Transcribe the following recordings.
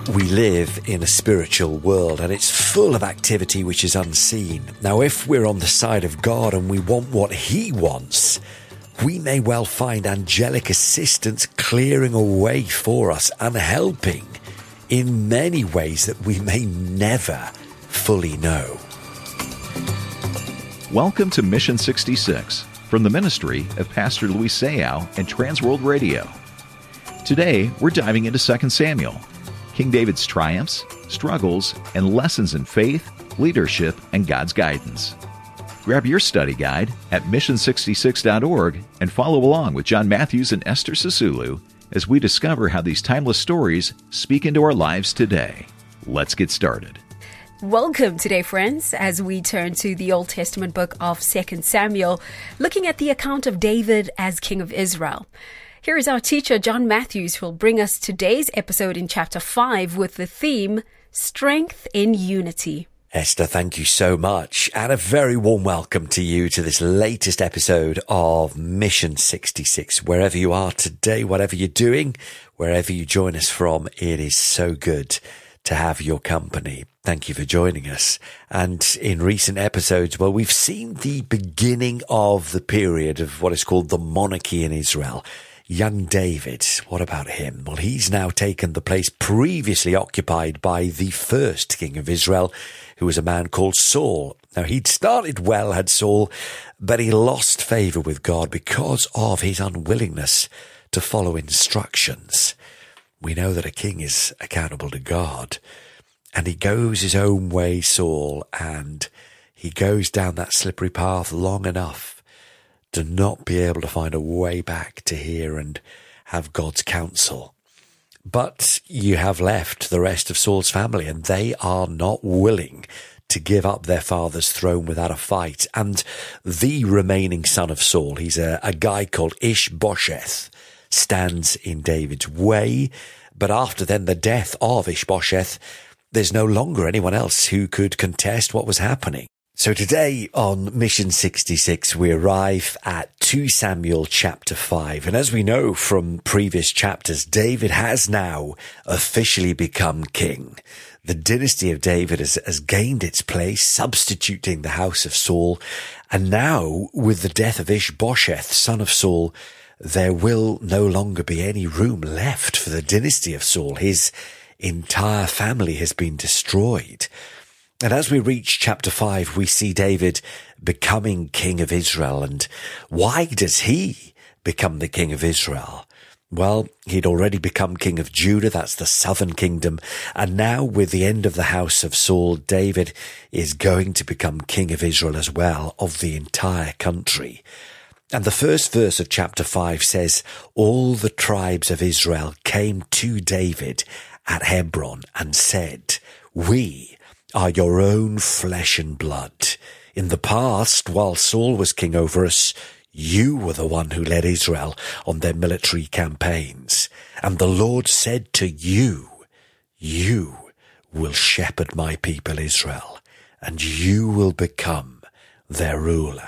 We live in a spiritual world and it's full of activity which is unseen. Now, if we're on the side of God and we want what He wants, we may well find angelic assistance clearing a way for us and helping in many ways that we may never fully know. Welcome to Mission 66 from the ministry of Pastor Luis Sayao and Transworld Radio. Today, we're diving into 2 Samuel, King David's triumphs, struggles, and lessons in faith, leadership, and God's guidance. Grab your study guide at mission66.org and follow along with John Matthews and Esther Sisulu as we discover how these timeless stories speak into our lives today. Let's get started. Welcome today, friends, as we turn to the Old Testament book of 2 Samuel, looking at the account of David as King of Israel. Here is our teacher, John Matthews, who will bring us today's episode in chapter 5 with the theme, Strength in Unity. Esther, thank you so much, and a very warm welcome to you to this latest episode of Mission 66. Wherever you are today, whatever you're doing, wherever you join us from, it is so good to have your company. Thank you for joining us. And in recent episodes, well, we've seen the beginning of the period of what is called the monarchy in Israel. Young David, what about him? Well, he's now taken the place previously occupied by the first king of Israel, who was a man called Saul. Now, he'd started well, had Saul, but he lost favor with God because of his unwillingness to follow instructions. We know that a king is accountable to God, and he goes his own way, Saul, and he goes down that slippery path long enough to not be able to find a way back to hear and have God's counsel. But you have left the rest of Saul's family, and they are not willing to give up their father's throne without a fight. And the remaining son of Saul, he's a guy called Ishbosheth, stands in David's way. But after then the death of Ishbosheth, there's no longer anyone else who could contest what was happening. So today on Mission 66, we arrive at 2 Samuel chapter 5. And as we know from previous chapters, David has now officially become king. The dynasty of David has gained its place, substituting the house of Saul. And now, with the death of Ishbosheth, son of Saul, there will no longer be any room left for the dynasty of Saul. His entire family has been destroyed. And as we reach chapter 5, we see David becoming king of Israel. And why does he become the king of Israel? Well, he'd already become king of Judah, that's the southern kingdom. And now with the end of the house of Saul, David is going to become king of Israel as well, of the entire country. And the first verse of chapter 5 says, all the tribes of Israel came to David at Hebron and said, we are your own flesh and blood. In the past, while Saul was king over us, you were the one who led Israel on their military campaigns. And the Lord said to you, you will shepherd my people Israel, and you will become their ruler.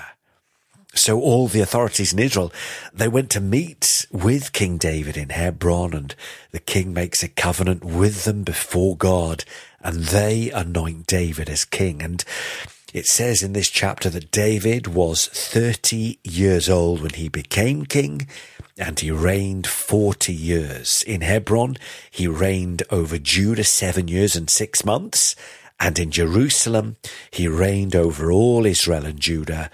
So all the authorities in Israel, they went to meet with King David in Hebron, and the king makes a covenant with them before God, and they anoint David as king. And it says in this chapter that David was 30 years old when he became king, and he reigned 40 years. In Hebron, he reigned over Judah 7 years and 6 months, and in Jerusalem, he reigned over all Israel and Judah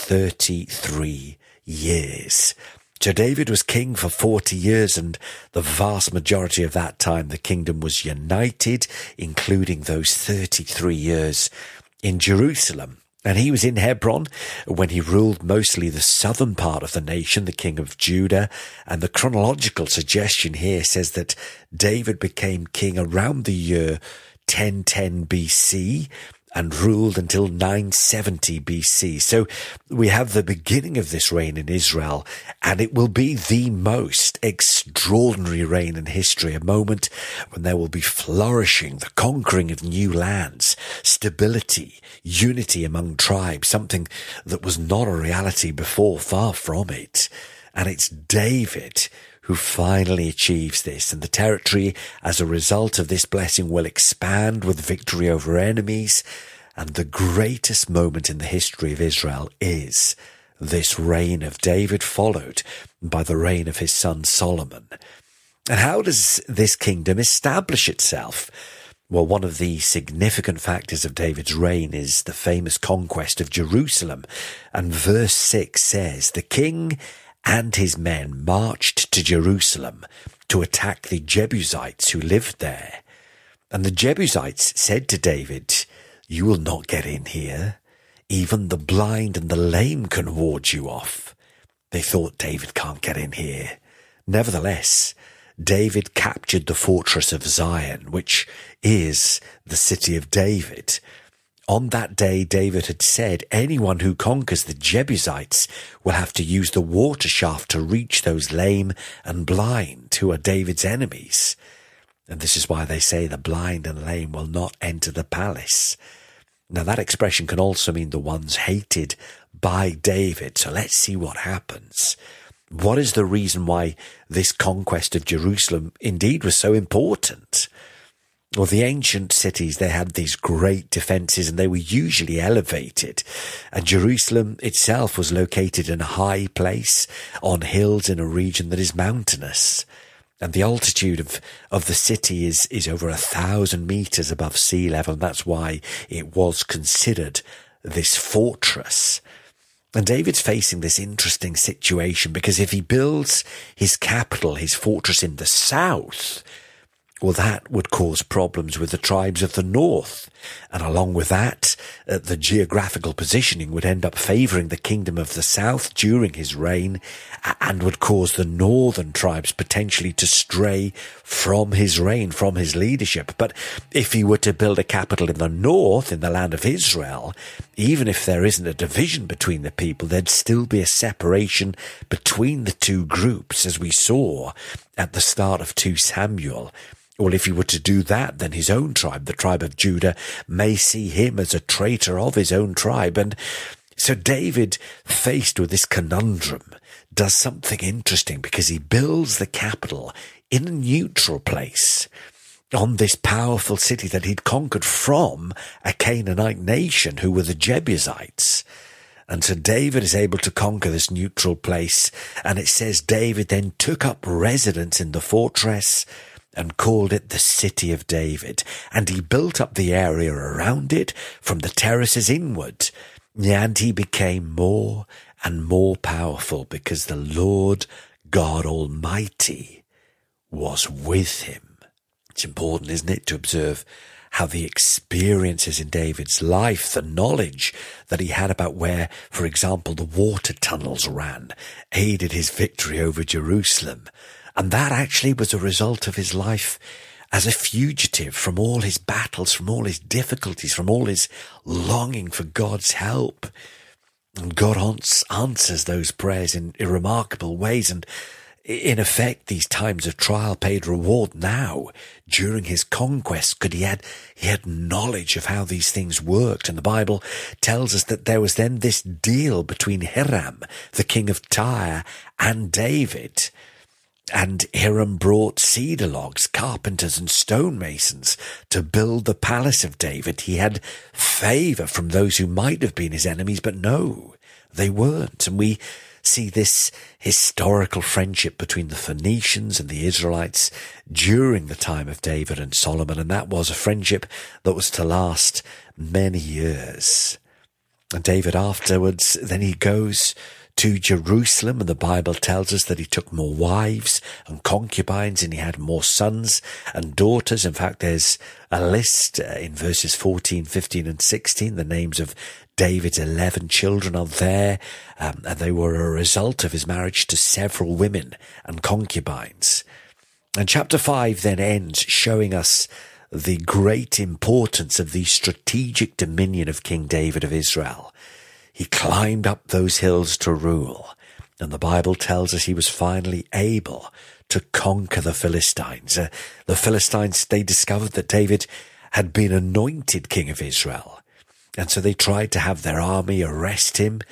33 years. So David was king for 40 years, and the vast majority of that time, the kingdom was united, including those 33 years in Jerusalem. And he was in Hebron when he ruled mostly the southern part of the nation, the king of Judah. And the chronological suggestion here says that David became king around the year 1010 BC and ruled until 970 BC. So we have the beginning of this reign in Israel, and it will be the most extraordinary reign in history, a moment when there will be flourishing, the conquering of new lands, stability, unity among tribes, something that was not a reality before, far from it. And it's David who finally achieves this, and the territory as a result of this blessing will expand with victory over enemies. And the greatest moment in the history of Israel is this reign of David, followed by the reign of his son Solomon. And how does this kingdom establish itself? Well, one of the significant factors of David's reign is the famous conquest of Jerusalem. And verse 6 says, "The king and his men marched to Jerusalem to attack the Jebusites who lived there. And the Jebusites said to David, 'You will not get in here. Even the blind and the lame can ward you off.' They thought, David can't get in here. Nevertheless, David captured the fortress of Zion, which is the city of David. On that day, David had said, anyone who conquers the Jebusites will have to use the water shaft to reach those lame and blind who are David's enemies. And this is why they say the blind and lame will not enter the palace." Now that expression can also mean the ones hated by David. So let's see what happens. What is the reason why this conquest of Jerusalem indeed was so important? Well, the ancient cities, they had these great defences and they were usually elevated. And Jerusalem itself was located in a high place on hills in a region that is mountainous. And the altitude of the city is over 1,000 meters above sea level. And that's why it was considered this fortress. And David's facing this interesting situation because if he builds his capital, his fortress in the south, well, that would cause problems with the tribes of the north. And along with that, the geographical positioning would end up favouring the kingdom of the south during his reign and would cause the northern tribes potentially to stray from his reign, from his leadership. But if he were to build a capital in the north, in the land of Israel, even if there isn't a division between the people, there'd still be a separation between the two groups, as we saw at the start of 2 Samuel. Well, if he were to do that, then his own tribe, the tribe of Judah, may see him as a traitor of his own tribe. And so David, faced with this conundrum, does something interesting because he builds the capital in a neutral place on this powerful city that he'd conquered from a Canaanite nation who were the Jebusites. And so David is able to conquer this neutral place. And it says David then took up residence in the fortress and called it the City of David. And he built up the area around it from the terraces inward. And he became more and more powerful because the Lord God Almighty was with him. It's important, isn't it, to observe how the experiences in David's life, the knowledge that he had about where, for example, the water tunnels ran, aided his victory over Jerusalem. And that actually was a result of his life as a fugitive from all his battles, from all his difficulties, from all his longing for God's help. And God answers those prayers in remarkable ways. And in effect, these times of trial paid reward now during his conquest, because he had knowledge of how these things worked. And the Bible tells us that there was then this deal between Hiram, the king of Tyre, and David. And Hiram brought cedar logs, carpenters and stonemasons to build the palace of David. He had favour from those who might have been his enemies, but no, they weren't. And we see this historical friendship between the Phoenicians and the Israelites during the time of David and Solomon. And that was a friendship that was to last many years. And David afterwards, then he goes to Jerusalem, and the Bible tells us that he took more wives and concubines, and he had more sons and daughters. In fact, there's a list in verses 14, 15 and 16. The names of David's 11 children are there, and they were a result of his marriage to several women and concubines. And chapter 5 then ends showing us the great importance of the strategic dominion of King David of Israel. He climbed up those hills to rule, and the Bible tells us he was finally able to conquer the Philistines. The Philistines, they discovered that David had been anointed king of Israel, and so they tried to have their army arrest him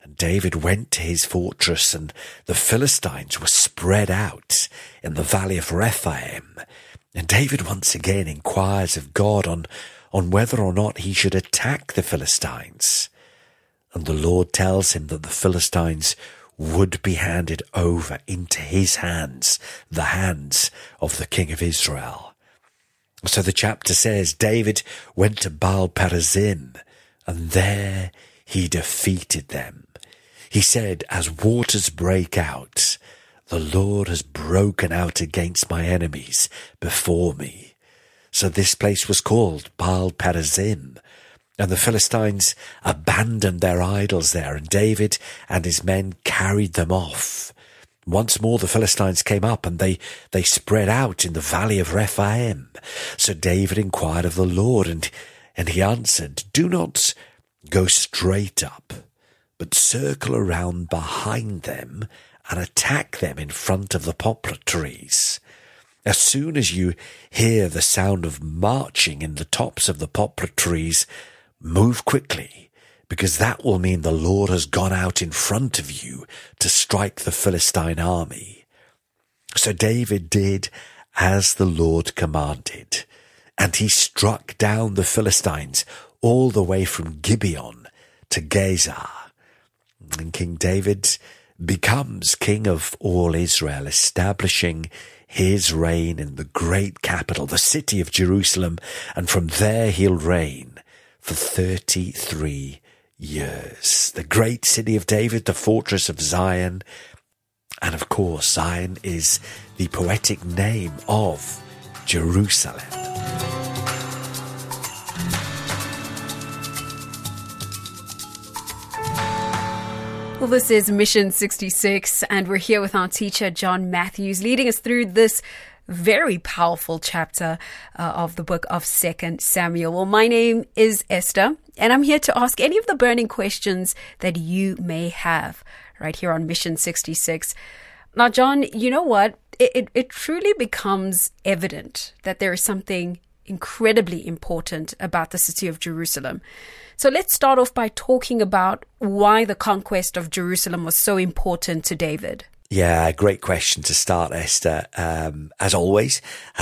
David went to his fortress, and the Philistines were spread out in the valley of Rephaim. And David once again inquires of God on whether or not he should attack the Philistines. And the Lord tells him that the Philistines would be handed over into his hands, the hands of the king of Israel. So the chapter says, David went to Baal-perazim, and there he defeated them. He said, as waters break out, the Lord has broken out against my enemies before me. So this place was called Baal-perazim, and the Philistines abandoned their idols there, and David and his men carried them off. Once more the Philistines came up, and they spread out in the valley of Rephaim. So David inquired of the Lord, and he answered, do not go straight up, but circle around behind them and attack them in front of the poplar trees. As soon as you hear the sound of marching in the tops of the poplar trees, move quickly, because that will mean the Lord has gone out in front of you to strike the Philistine army. So David did as the Lord commanded, and he struck down the Philistines all the way from Gibeon to Gezer. And King David becomes king of all Israel, establishing his reign in the great capital, the city of Jerusalem, and from there he'll reign for 33 years. The great city of David, the fortress of Zion, and of course Zion is the poetic name of Jerusalem. Well, this is Mission 66, and we're here with our teacher, John Matthews, leading us through this very powerful chapter of the book of 2 Samuel. Well, my name is Esther, and I'm here to ask any of the burning questions that you may have right here on Mission 66. Now, John, you know what? It truly becomes evident that there is something incredibly important about the city of Jerusalem. So let's start off by talking about why the conquest of Jerusalem was so important to David. Yeah, great question to start, Esther. As always,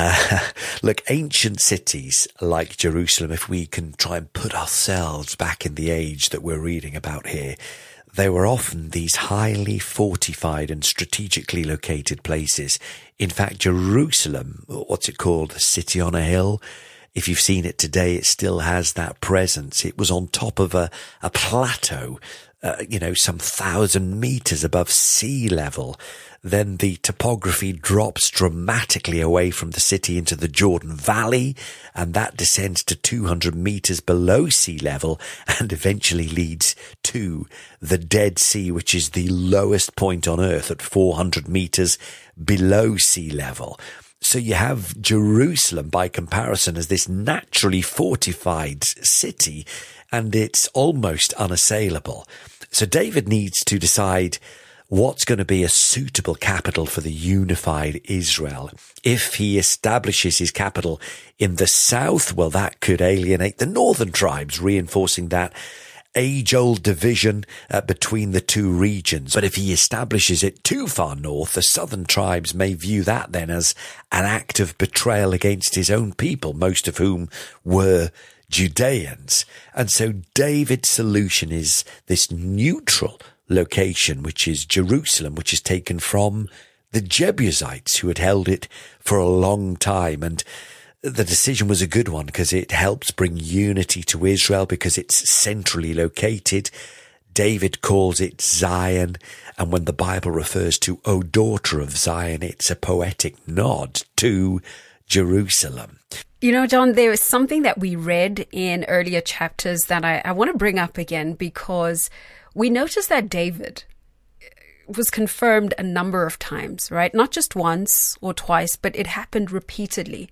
look, ancient cities like Jerusalem, if we can try and put ourselves back in the age that we're reading about here, they were often these highly fortified and strategically located places. In fact, Jerusalem, what's it called? A city on a hill. If you've seen it today, it still has that presence. It was on top of a plateau, some 1,000 meters above sea level. Then the topography drops dramatically away from the city into the Jordan Valley, and that descends to 200 meters below sea level and eventually leads to the Dead Sea, which is the lowest point on earth at 400 meters below sea level. So you have Jerusalem, by comparison, as this naturally fortified city, and it's almost unassailable. So David needs to decide what's going to be a suitable capital for the unified Israel. If he establishes his capital in the south, well, that could alienate the northern tribes, reinforcing that age-old division between the two regions. But if he establishes it too far north, the southern tribes may view that then as an act of betrayal against his own people, most of whom were Judeans. And so David's solution is this neutral location, which is Jerusalem, which is taken from the Jebusites who had held it for a long time. And the decision was a good one because it helps bring unity to Israel because it's centrally located. David calls it Zion, and when the Bible refers to, O daughter of Zion, it's a poetic nod to Jerusalem. You know, John, there is something that we read in earlier chapters that I want to bring up again, because we noticed that David was confirmed a number of times, right? Not just once or twice, but it happened repeatedly.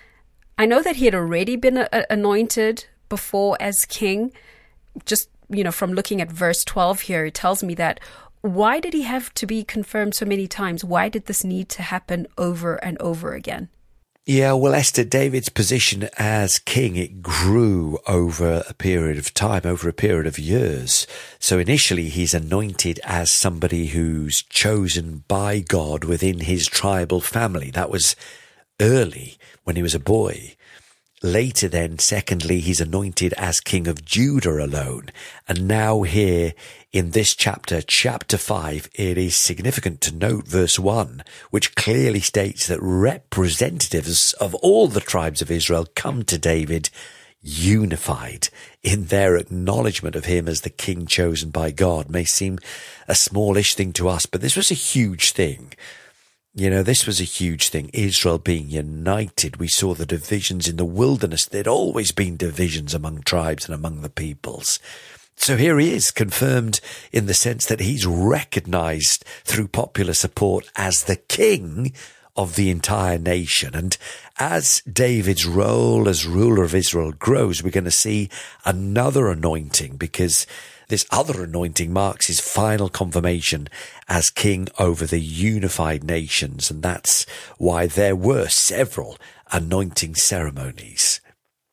I know that he had already been anointed before as king. Just, from looking at verse 12 here, it tells me that why did he have to be confirmed so many times? Why did this need to happen over and over again? Yeah, well, Esther, David's position as king, it grew over a period of time, over a period of years. So initially he's anointed as somebody who's chosen by God within his tribal family. That was early when he was a boy. Later then, secondly, he's anointed as king of Judah alone. And now here in this chapter, chapter 5, it is significant to note verse 1, which clearly states that representatives of all the tribes of Israel come to David unified in their acknowledgement of him as the king chosen by God. May seem a smallish thing to us, but this was a huge thing. You know, this was a huge thing, Israel being united. We saw the divisions in the wilderness. There'd always been divisions among tribes and among the peoples. So here he is, confirmed in the sense that he's recognized through popular support as the king of the entire nation. And as David's role as ruler of Israel grows, we're going to see another anointing, because this other anointing marks his final confirmation as king over the unified nations. And that's why there were several anointing ceremonies.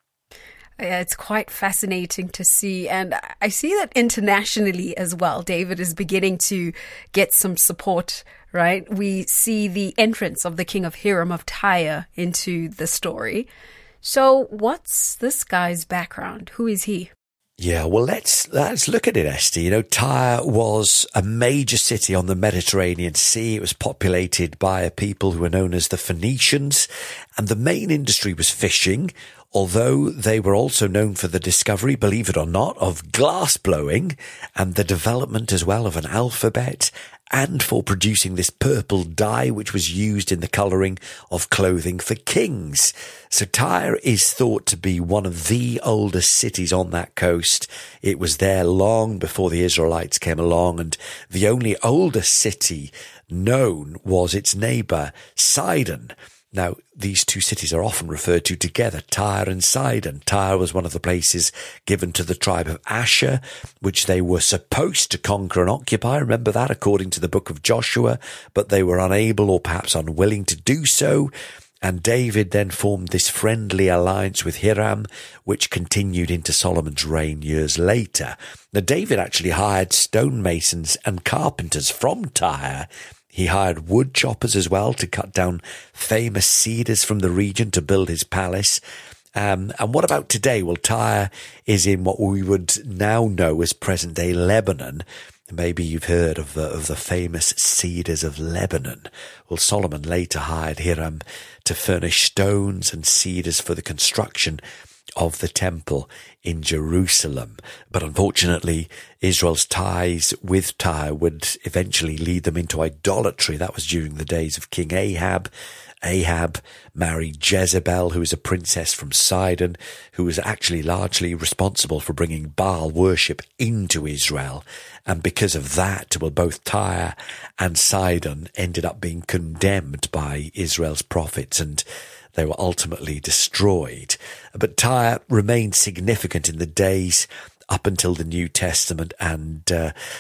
Yeah, it's quite fascinating to see. And I see that internationally as well, David is beginning to get some support, right? We see the entrance of the king of Hiram of Tyre into the story. So what's this guy's background? Who is he? Yeah, well, let's look at it, Esther. You know, Tyre was a major city on the Mediterranean Sea. It was populated by a people who were known as the Phoenicians, and the main industry was fishing, although they were also known for the discovery, believe it or not, of glass blowing and the development as well of an alphabet, and for producing this purple dye which was used in the colouring of clothing for kings. So Tyre is thought to be one of the oldest cities on that coast. It was there long before the Israelites came along, and the only oldest city known was its neighbour, Sidon. Now, these two cities are often referred to together, Tyre and Sidon. Tyre was one of the places given to the tribe of Asher, which they were supposed to conquer and occupy. Remember that, according to the book of Joshua, but they were unable or perhaps unwilling to do so. And David then formed this friendly alliance with Hiram, which continued into Solomon's reign years later. Now, David actually hired stonemasons and carpenters from Tyre. He hired wood choppers as well to cut down famous cedars from the region to build his palace. And what about today? Well, Tyre is in what we would now know as present-day Lebanon. Maybe you've heard of the famous cedars of Lebanon. Well, Solomon later hired Hiram to furnish stones and cedars for the construction of the temple in Jerusalem. But unfortunately, Israel's ties with Tyre would eventually lead them into idolatry. That was during the days of King Ahab. Ahab married Jezebel, who was a princess from Sidon, who was actually largely responsible for bringing Baal worship into Israel. And because of that, well, both Tyre and Sidon ended up being condemned by Israel's prophets, and they were ultimately destroyed. But Tyre remained significant in the days up until the New Testament, and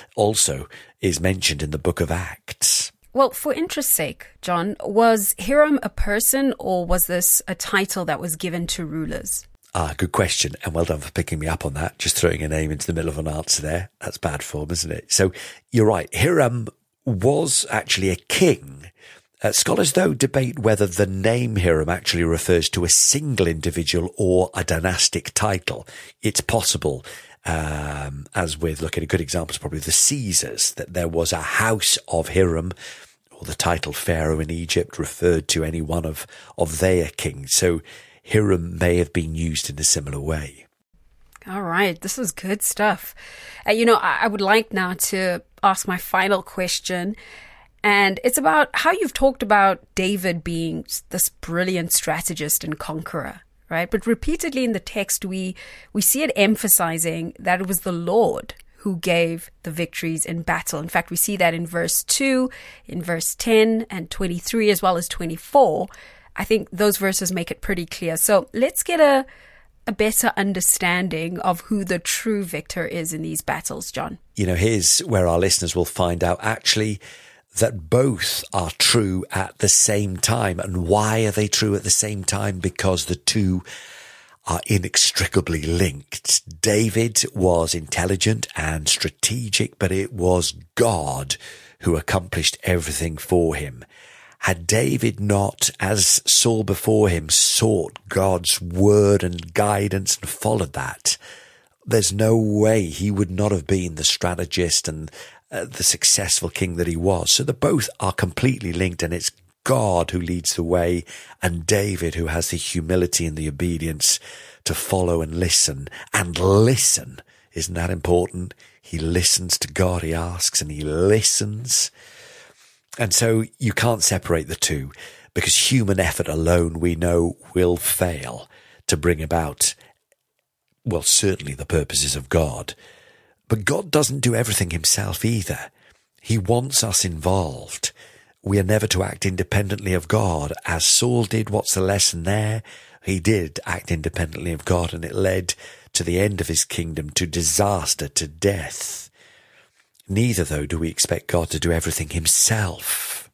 also is mentioned in the book of Acts. Well, for interest's sake, John, was Hiram a person, or was this a title that was given to rulers? Good question, and well done for picking me up on that. Just throwing a name into the middle of an answer there. That's bad form, isn't it? So you're right. Hiram was actually a king. Scholars, though, debate whether the name Hiram actually refers to a single individual or a dynastic title. It's possible, as with, look at a good example is probably the Caesars, that there was a house of Hiram, or the title Pharaoh in Egypt referred to any one of their kings. So Hiram may have been used in a similar way. All right, this is good stuff. I would like now to ask my final question. And it's about how you've talked about David being this brilliant strategist and conqueror, right? But repeatedly in the text, we see it emphasizing that it was the Lord who gave the victories in battle. In fact, we see that in verse 2, in verse 10 and 23, as well as 24. I think those verses make it pretty clear. So let's get a better understanding of who the true victor is in these battles, John. Here's where our listeners will find out actually that both are true at the same time. And why are they true at the same time? Because the two are inextricably linked. David was intelligent and strategic, but it was God who accomplished everything for him. Had David not, as Saul before him, sought God's word and guidance and followed that, there's no way he would not have been the strategist and the successful king that he was. So the both are completely linked, and it's God who leads the way and David who has the humility and the obedience to follow and listen. And listen, isn't that important? He listens to God, he asks, and he listens. And so you can't separate the two, because human effort alone, we know, will fail to bring about, well, certainly the purposes of God. But God doesn't do everything himself either. He wants us involved. We are never to act independently of God. As Saul did, what's the lesson there? He did act independently of God, and it led to the end of his kingdom, to disaster, to death. Neither, though, do we expect God to do everything himself.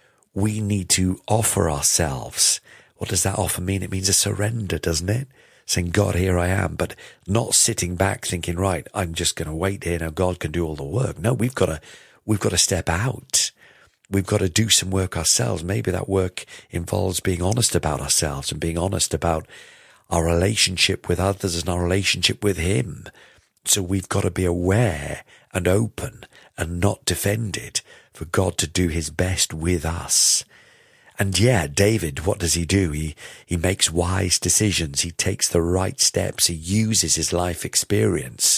We need to offer ourselves. What does that offer mean? It means a surrender, doesn't it? Saying, God, here I am, but not sitting back thinking, right, I'm just going to wait here. Now God can do all the work. No, we've got to step out. We've got to do some work ourselves. Maybe that work involves being honest about ourselves and being honest about our relationship with others and our relationship with him. So we've got to be aware and open and not defended for God to do his best with us. And yeah, David, what does he do? He makes wise decisions. He takes the right steps. He uses his life experience.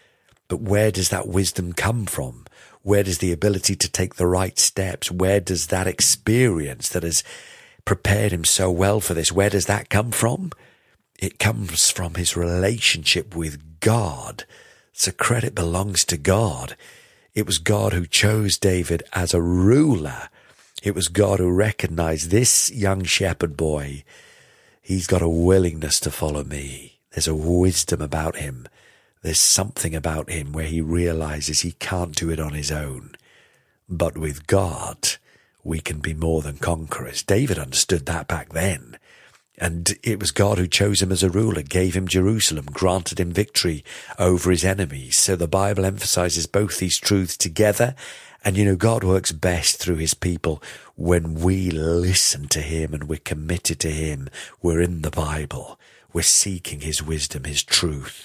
But where does that wisdom come from? Where does the ability to take the right steps? Where does that experience that has prepared him so well for this, where does that come from? It comes from his relationship with God. So credit belongs to God. It was God who chose David as a ruler. It was God who recognized this young shepherd boy. He's got a willingness to follow me. There's a wisdom about him. There's something about him where he realizes he can't do it on his own. But with God, we can be more than conquerors. David understood that back then. And it was God who chose him as a ruler, gave him Jerusalem, granted him victory over his enemies. So the Bible emphasizes both these truths together. And you know, God works best through his people when we listen to him and we're committed to him. We're in the Bible. We're seeking his wisdom, his truth.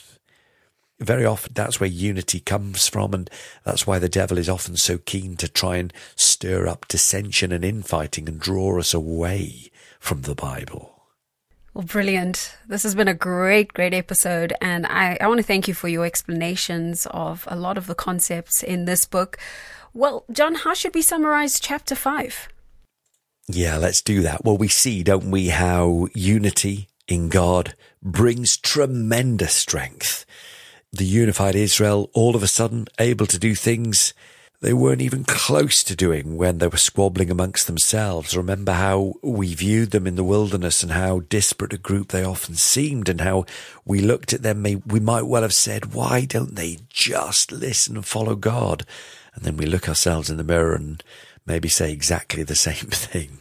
Very often that's where unity comes from, and that's why the devil is often so keen to try and stir up dissension and infighting and draw us away from the Bible. Well, brilliant. This has been a great episode, and I want to thank you for your explanations of a lot of the concepts in this book. Well, John, how should we summarize chapter 5? Yeah, let's do that. Well, we see, don't we, how unity in God brings tremendous strength. The unified Israel, all of a sudden, able to do things they weren't even close to doing when they were squabbling amongst themselves. Remember how we viewed them in the wilderness and how disparate a group they often seemed, and how we looked at them. We might well have said, why don't they just listen and follow God? And then we look ourselves in the mirror and maybe say exactly the same thing.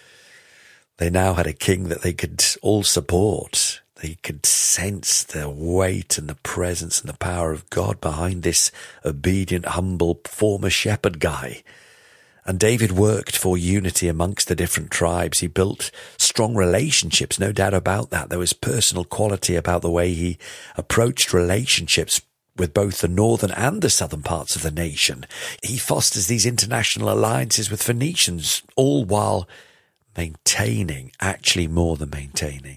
They now had a king that they could all support. They could sense the weight and the presence and the power of God behind this obedient, humble, former shepherd guy. And David worked for unity amongst the different tribes. He built strong relationships, no doubt about that. There was personal quality about the way he approached relationships with both the northern and the southern parts of the nation. He fosters these international alliances with Phoenicians, all while maintaining, actually more than maintaining,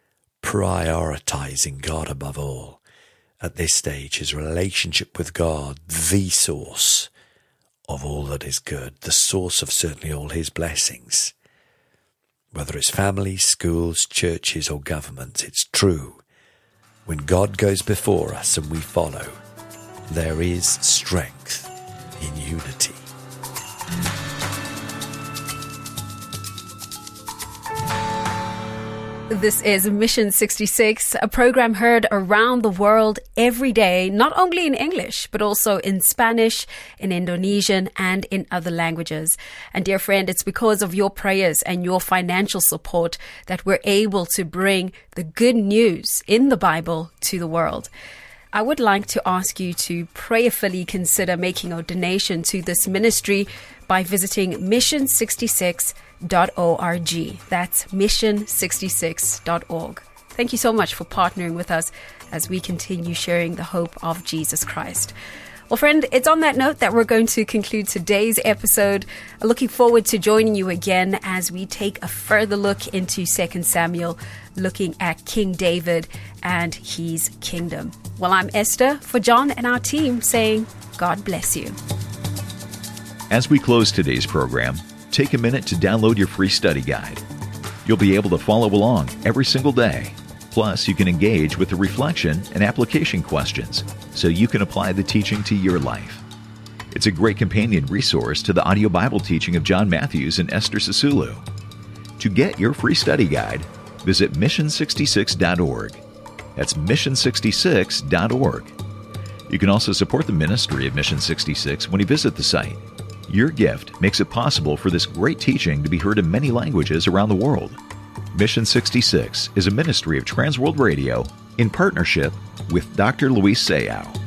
prioritizing God above all. At this stage, his relationship with God, the source of all that is good, the source of certainly all his blessings. Whether it's families, schools, churches, or governments, it's true. When God goes before us and we follow, there is strength in unity. This is Mission 66, a program heard around the world every day, not only in English, but also in Spanish, in Indonesian, and in other languages. And dear friend, it's because of your prayers and your financial support that we're able to bring the good news in the Bible to the world. I would like to ask you to prayerfully consider making a donation to this ministry by visiting mission66.org. That's mission66.org. Thank you so much for partnering with us as we continue sharing the hope of Jesus Christ. Well, friend, it's on that note that we're going to conclude today's episode. Looking forward to joining you again as we take a further look into 2 Samuel, looking at King David and his kingdom. Well, I'm Esther for John and our team saying, God bless you. As we close today's program, take a minute to download your free study guide. You'll be able to follow along every single day. Plus, you can engage with the reflection and application questions so you can apply the teaching to your life. It's a great companion resource to the audio Bible teaching of John Matthews and Esther Sisulu. To get your free study guide, visit mission66.org. That's mission66.org. You can also support the ministry of Mission 66 when you visit the site. Your gift makes it possible for this great teaching to be heard in many languages around the world. Mission 66 is a ministry of Transworld Radio in partnership with Dr. Luis Sayao.